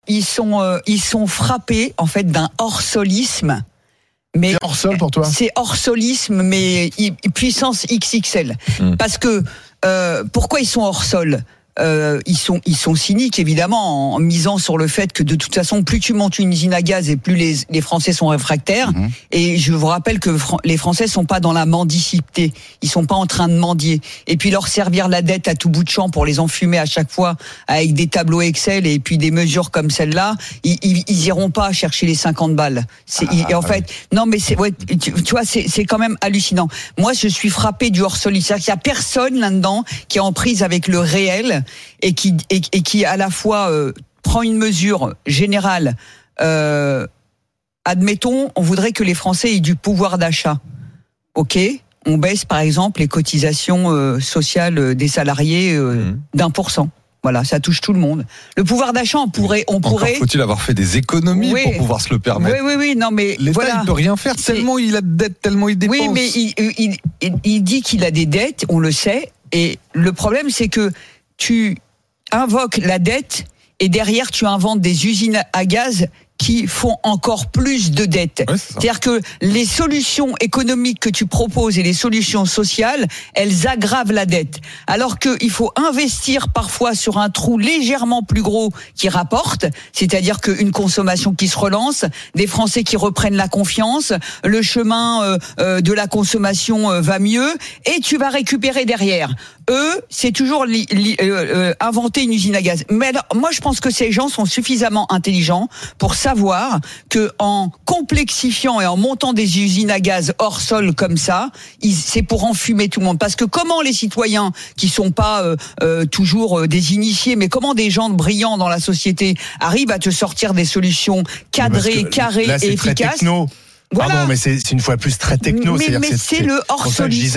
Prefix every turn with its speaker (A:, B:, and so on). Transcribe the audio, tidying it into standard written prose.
A: ils sont frappés en fait d'un hors-solisme. Mais
B: c'est hors-sol pour toi ?
A: C'est hors-solisme, mais puissance XXL. Parce que pourquoi ils sont hors-sol ? Ils sont cyniques évidemment en misant sur le fait que de toute façon plus tu montes une usine à gaz et plus les Français sont réfractaires. Et je vous rappelle que les Français sont pas dans la mendicité, ils sont pas en train de mendier. Et puis leur servir la dette à tout bout de champ pour les enfumer à chaque fois avec des tableaux Excel et puis des mesures comme celle-là, ils iront pas chercher les 50 balles. En fait, non mais tu vois c'est quand même hallucinant. Moi je suis frappé du hors-sol, c'est-à-dire qu'il y a personne là-dedans qui est en prise avec le réel. Et qui à la fois prend une mesure générale. Admettons, on voudrait que les Français aient du pouvoir d'achat. Ok, on baisse par exemple les cotisations sociales des salariés d'1%. Voilà, ça touche tout le monde. Le pouvoir d'achat, on pourrait.
C: Encore faut-il avoir fait des économies pour pouvoir se le permettre.
A: Oui, non mais
C: l'État il peut rien faire tellement il a de dettes, tellement il dépense.
A: Oui, mais il dit qu'il a des dettes, on le sait. Et le problème, c'est que tu invoques la dette et derrière tu inventes des usines à gaz qui font encore plus de dettes.
C: Ouais,
A: c'est-à-dire que les solutions économiques que tu proposes et les solutions sociales, elles aggravent la dette. Alors qu'il faut investir parfois sur un trou légèrement plus gros qui rapporte, c'est-à-dire qu'une consommation qui se relance, des Français qui reprennent la confiance, le chemin de la consommation va mieux et tu vas récupérer derrière. Eux, c'est toujours inventer une usine à gaz. Mais alors, moi, je pense que ces gens sont suffisamment intelligents pour savoir que en complexifiant et en montant des usines à gaz hors sol comme ça, c'est pour enfumer tout le monde. Parce que comment les citoyens qui sont pas toujours des initiés, mais comment des gens brillants dans la société arrivent à te sortir des solutions cadrées, carrées
B: là,
A: et efficaces?
B: Techno.
A: Voilà.
B: Pardon, mais c'est une fois plus très techno.
A: Mais c'est le hors-solisme.